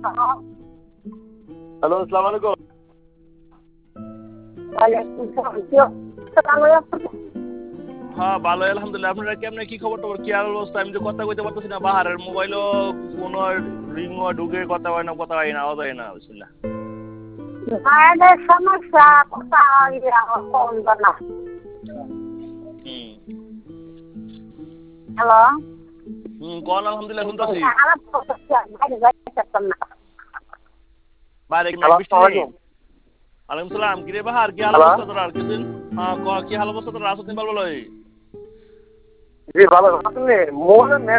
Hello, আসসালামু আলাইকুম। হ্যাঁ, ভালো আলহামদুলিল্লাহ। আপনারা কেমনে কি খবর টবর কি অবস্থা? আমি তো কথা কইতে পারতেছি না, বাহারের মোবাইলও কোনো রিং ঢুকে কথা হয় না, কথা হয় না, আওয়াজ হয় না। বিসমিল্লাহ। মায়েদের সমস্যা কোথায় কোন না। হ্যালো, কোন আলহামদুলিল্লাহ শুনতেছি। বাইরে কি নাই বৃষ্টি নেই? ওয়ালাইকুম সালাম। কিরে বাহার কি হাল অবস্থা তোর? আর কিছুদিন কি হাল অবস্থা তোর? আসতে ভালো ভালোই। জি ভালো। আপনি মোবাইলের